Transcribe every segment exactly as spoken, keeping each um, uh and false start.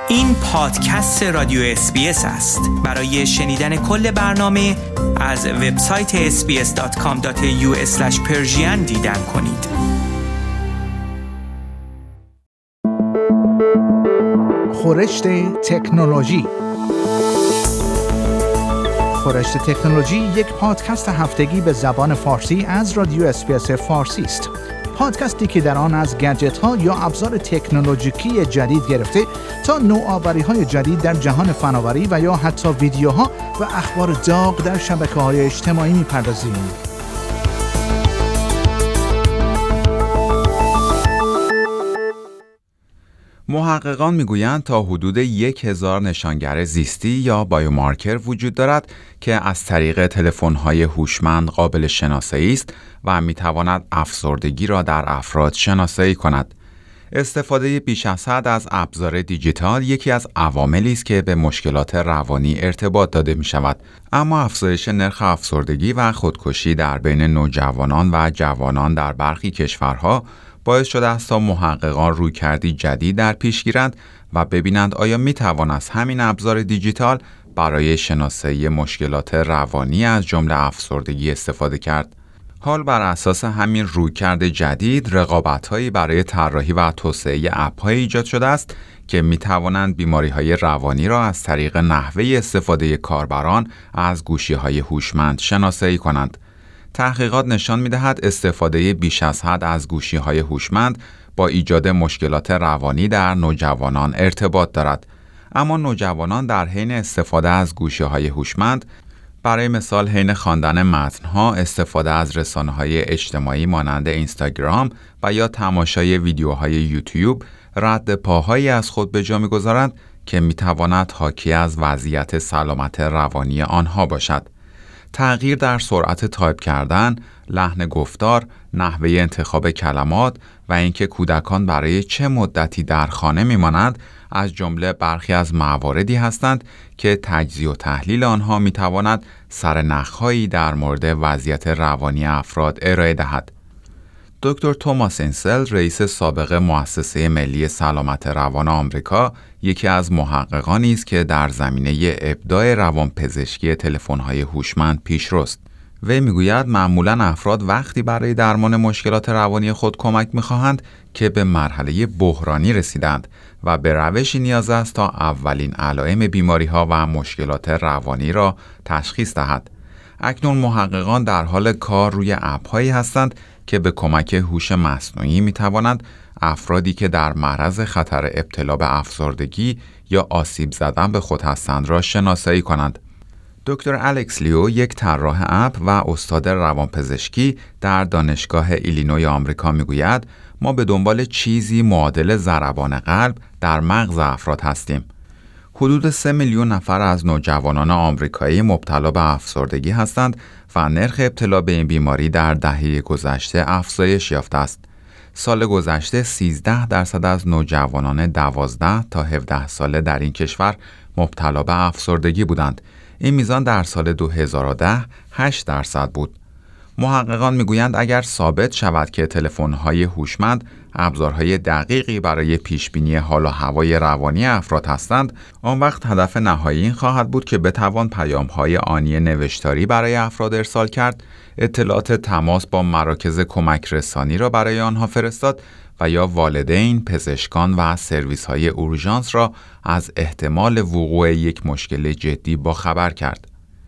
این پادکست رادیو اس بی اس است. برای شنیدن کل برنامه از وبسایت اس بی اس دات کام دات ای یو اسلش پرشین دیدن کنید. خورشت تکنولوژی. خورشت تکنولوژی یک پادکست هفتگی به زبان فارسی از رادیو اس بی اس فارسی است. پادکستی که در آن از گجت‌ها یا ابزار تکنولوژیکی جدید گرفته تا نوآوری‌های جدید در جهان فناوری و یا حتی ویدیوها و اخبار داغ در شبکه‌های اجتماعی می‌پردازیم. محققان میگویند تا حدود یک هزار نشانگر زیستی یا بایومارکر وجود دارد که از طریق تلفن‌های هوشمند قابل شناسایی است و میتواند افسردگی را در افراد شناسایی کند. استفاده بیش از حد از ابزار دیجیتال یکی از عواملی است که به مشکلات روانی ارتباط داده می شود. اما افزایش نرخ افسردگی و خودکشی در بین نوجوانان و جوانان در برخی کشورها باعث شده است تا محققان رویکردی جدید در پیش گیرند و ببینند آیا می توان از همین ابزار دیجیتال برای شناسایی مشکلات روانی از جمله افسردگی استفاده کرد. حال بر اساس همین رویکرد جدید رقابت‌هایی برای طراحی و توسعه اپ‌های ایجاد شده است که می توانند بیماری‌های روانی را از طریق نحوه استفاده کاربران از گوشی‌های هوشمند شناسایی کنند. تحقیقات نشان می‌دهد استفاده بیش از حد از گوشی‌های هوشمند با ایجاد مشکلات روانی در نوجوانان ارتباط دارد. اما نوجوانان در حین استفاده از گوشی‌های هوشمند، برای مثال حین خواندن متن‌ها، استفاده از رسانه‌های اجتماعی مانند اینستاگرام و یا تماشای ویدیوهای یوتیوب، رد پاهایی از خود به جا می‌گذارند که می‌تواند حاکی از وضعیت سلامت روانی آنها باشد. تغییر در سرعت تایپ کردن، لحن گفتار، نحوه انتخاب کلمات و اینکه کودکان برای چه مدتی در خانه میمانند از جمله برخی از مواردی هستند که تجزیه و تحلیل آنها میتواند سرنخ‌هایی در مورد وضعیت روانی افراد ارائه دهد. دکتر توماس اینسل، رئیس سابق مؤسسه ملی سلامت روان آمریکا، یکی از محققانی است که در زمینه ابداع روانپزشکی تلفن‌های هوشمند پیشروست. وی میگوید معمولاً افراد وقتی برای درمان مشکلات روانی خود کمک می‌خواهند که به مرحله بحرانی رسیدند و به روشی نیاز است تا اولین علائم بیماری‌ها و مشکلات روانی را تشخیص دهد. اکنون محققان در حال کار روی اپ‌هایی هستند که به کمک هوش مصنوعی می‌توانند افرادی که در معرض خطر ابتلا به افسردگی یا آسیب زدن به خود هستند را شناسایی کنند. دکتر الکس لیو، یک طراح اپ و استاد روانپزشکی در دانشگاه ایلینوی آمریکا میگوید ما به دنبال چیزی معادل ضربان قلب در مغز افراد هستیم. حدود سه میلیون نفر از نوجوانان آمریکایی مبتلا به افسردگی هستند و نرخ ابتلا به این بیماری در دهه گذشته افزایش یافته است. سال گذشته سیزده درصد از نوجوانان دوازده تا هفده ساله در این کشور مبتلا به افسردگی بودند. این میزان در سال دو هزار و ده هشت درصد بود. محققان میگویند اگر ثابت شود که تلفن‌های هوشمند ابزارهای دقیقی برای پیشبینی حال و هوای روانی افراد هستند، آن وقت هدف نهایی این خواهد بود که بتوان پیام‌های آنی نوشتاری برای افراد ارسال کرد، اطلاعات تماس با مراکز کمک رسانی را برای آنها فرستاد و یا والدین، پزشکان و سرویس‌های اورژانس را از احتمال وقوع یک مشکل جدی باخبر کرد.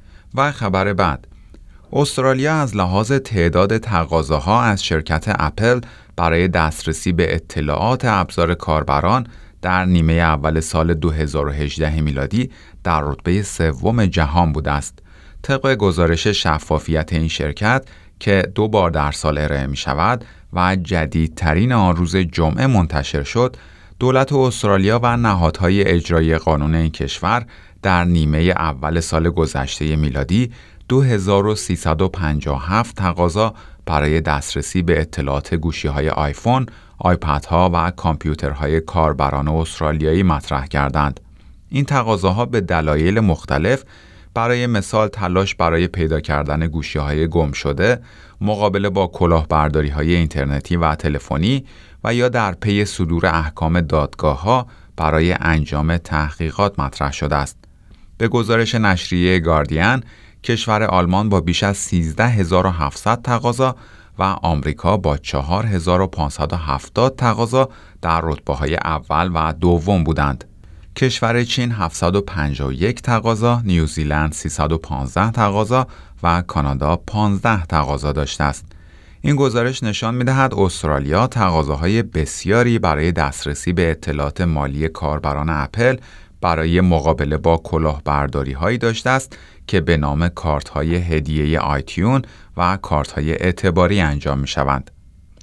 و خبر بعد، استرالیا از لحاظ تعداد تقاضاها از شرکت اپل برای دسترسی به اطلاعات ابزار کاربران در نیمه اول سال دو هزار و هجده میلادی در رتبه سوم جهان بوده است. طبق گزارش شفافیت این شرکت که دو بار در سال ارائه می شود و جدیدترین آن روز جمعه منتشر شد، دولت استرالیا و نهادهای اجرایی قانون این کشور در نیمه اول سال گذشته میلادی دو هزار و سیصد و پنجاه و هفت تقاضا برای دسترسی به اطلاعات گوشی‌های آیفون، آیپدها و کامپیوترهای کاربران استرالیایی مطرح کردند. این تقاضاها به دلایل مختلف، برای مثال تلاش برای پیدا کردن گوشی‌های گم شده، مقابله با کلاهبرداری‌های اینترنتی و تلفنی و یا در پی صدور احکام دادگاه‌ها برای انجام تحقیقات مطرح شده است. به گزارش نشریه گاردین، کشور آلمان با بیش از سیزده هزار و هفتصد تقاضا و آمریکا با چهار هزار و پانصد و هفتاد تقاضا در رتبه‌های اول و دوم بودند. کشور چین هفتصد و پنجاه و یک تقاضا، نیوزیلند سیصد و پانزده تقاضا و کانادا پانزده تقاضا داشته است. این گزارش نشان می‌دهد استرالیا تقاضاهای بسیاری برای دسترسی به اطلاعات مالی کاربران اپل برای مقابله با کلاهبرداری‌هایی داشته است که به نام کارت‌های هدیه آیتیون و کارت‌های اعتباری انجام می‌شوند.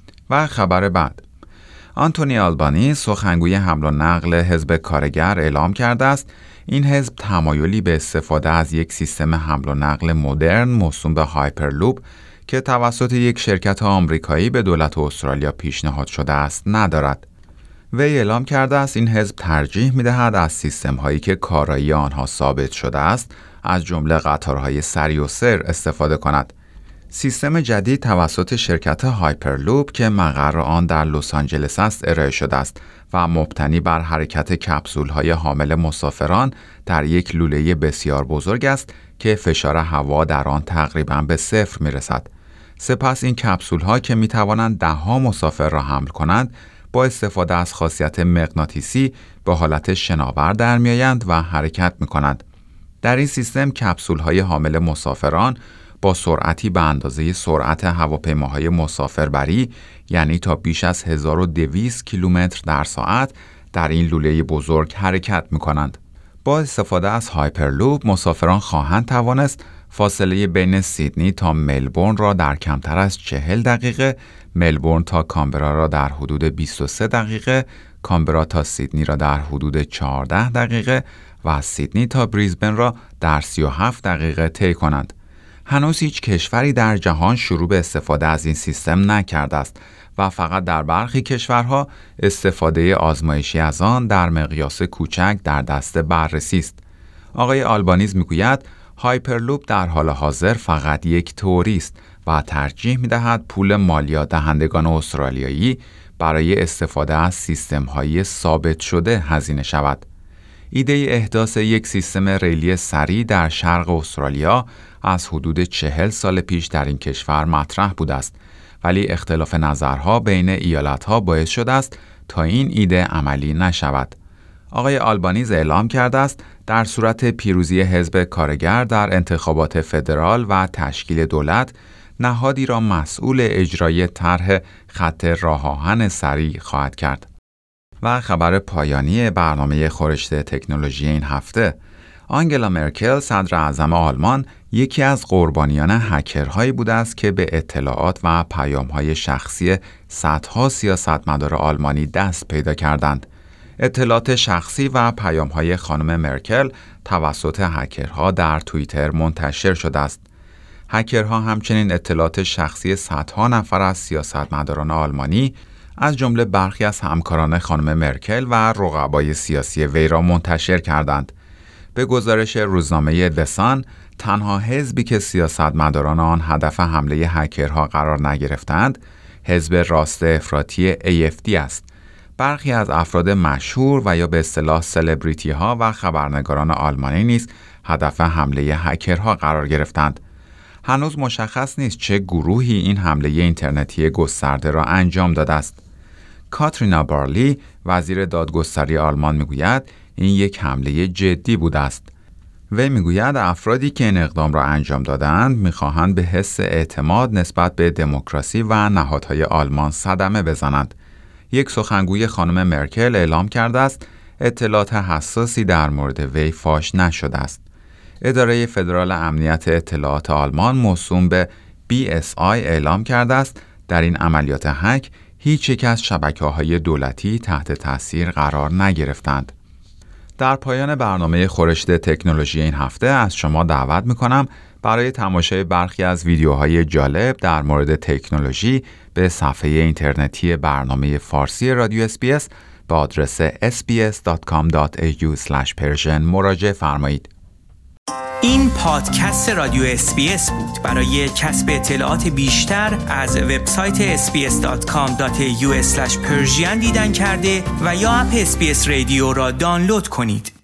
و خبر بعد، آنتونی آلبانی، سخنگوی حمل و نقل حزب کارگر، اعلام کرده است این حزب تمایلی به استفاده از یک سیستم حمل و نقل مدرن موسوم به هایپرلوپ که توسط یک شرکت آمریکایی به دولت استرالیا پیشنهاد شده است ندارد. وی اعلام کرده است این حزب ترجیح می‌دهد از سیستم‌هایی که کارایی آنها ثابت شده است، از جمله قطارهای سریع و سر استفاده کند. سیستم جدید توسط شرکت هایپرلوپ که مقر آن در لس آنجلس است ارائه شده است و مبتنی بر حرکت کپسول‌های حامل مسافران در یک لوله بسیار بزرگ است که فشار هوا در آن تقریباً به صفر می‌رسد. سپس این کپسول‌ها که می‌توانند ده‌ها مسافر را حمل کنند، با استفاده از خاصیت مغناطیسی به حالت شناور در می‌آیند و حرکت می‌کنند. در این سیستم کپسول‌های حامل مسافران با سرعتی به اندازه سرعت هواپیماهای مسافربری، یعنی تا بیش از هزار و دویست کیلومتر در ساعت، در این لوله بزرگ حرکت می‌کنند. با استفاده از هایپرلوپ مسافران خواهند توانست فاصله بین سیدنی تا ملبورن را در کمتر از چهل دقیقه، ملبورن تا کانبرا را در حدود بیست و سه دقیقه، کانبرا تا سیدنی را در حدود چهارده دقیقه و سیدنی تا بریزبن را در سی و هفت دقیقه طی کنند. هنوز هیچ کشوری در جهان شروع به استفاده از این سیستم نکرده است و فقط در برخی کشورها استفاده آزمایشی از آن در مقیاس کوچک در دست بررسی است. آقای آلبانیز میگوید هایپرلوپ در حال حاضر فقط یک تئوری است و ترجیح می‌دهد پول مالیات دهندگان استرالیایی برای استفاده از سیستم‌های ثابت شده هزینه شود. ایده احداث یک سیستم ریلی سریع در شرق استرالیا از حدود چهل سال پیش در این کشور مطرح بوده است، ولی اختلاف نظرها بین ایالت‌ها باعث شده است تا این ایده عملی نشود. آقای آلبانیز اعلام کرده است در صورت پیروزی حزب کارگر در انتخابات فدرال و تشکیل دولت، نهادی را مسئول اجرای طرح خط راه آهن سریع خواهد کرد. و خبر پایانی برنامه خورشت تکنولوژی این هفته، آنگلا مرکل صدر اعظم آلمان یکی از قربانیان هکرهایی بوده است که به اطلاعات و پیام‌های شخصی صدها سیاستمدار آلمانی دست پیدا کردند. اطلاعات شخصی و پیام‌های خانم مرکل توسط هکرها در توییتر منتشر شده است. هکرها همچنین اطلاعات شخصی صدها نفر از سیاستمداران آلمانی از جمله برخی از همکاران خانم مرکل و رقبای سیاسی وی را منتشر کردند. به گزارش روزنامه دسان، تنها حزبی که سیاستمداران آن هدف حمله هکرها قرار نگرفتند، حزب راست افراطی ای اف دی است. برخی از افراد مشهور و یا به اصطلاح سلبریتی ها و خبرنگاران آلمانی نیز هدف حمله هکرها قرار گرفتند. هنوز مشخص نیست چه گروهی این حمله اینترنتی گسترده را انجام داده است. کاترینا بارلی، وزیر دادگستری آلمان میگوید این یک حمله جدی بوده است. وی میگوید افرادی که این اقدام را انجام دادند میخواهند به حس اعتماد نسبت به دموکراسی و نهادهای آلمان صدمه بزنند. یک سخنگوی خانم مرکل اعلام کرده است اطلاعات حساسی در مورد وی فاش نشده است. اداره فدرال امنیت اطلاعات آلمان موسوم به بی اس آی اعلام کرده است در این عملیات هک هیچ یک از شبکه‌های دولتی تحت تاثیر قرار نگرفتند. در پایان برنامه خورشت تکنولوژی این هفته از شما دعوت می‌کنم برای تماشای برخی از ویدیوهای جالب در مورد تکنولوژی به صفحه اینترنتی برنامه فارسی رادیو اس بی اس به آدرس اس بی اس دات کام دات ای یو اسلش پرشن مراجعه فرمایید. این پادکست رادیو اس بی اس بود. برای کسب اطلاعات بیشتر از وبسایت اس بی اس دات کام دات یو اسلش پرژین دیدن کرده و یا اپ اس بی اس رادیو را دانلود کنید.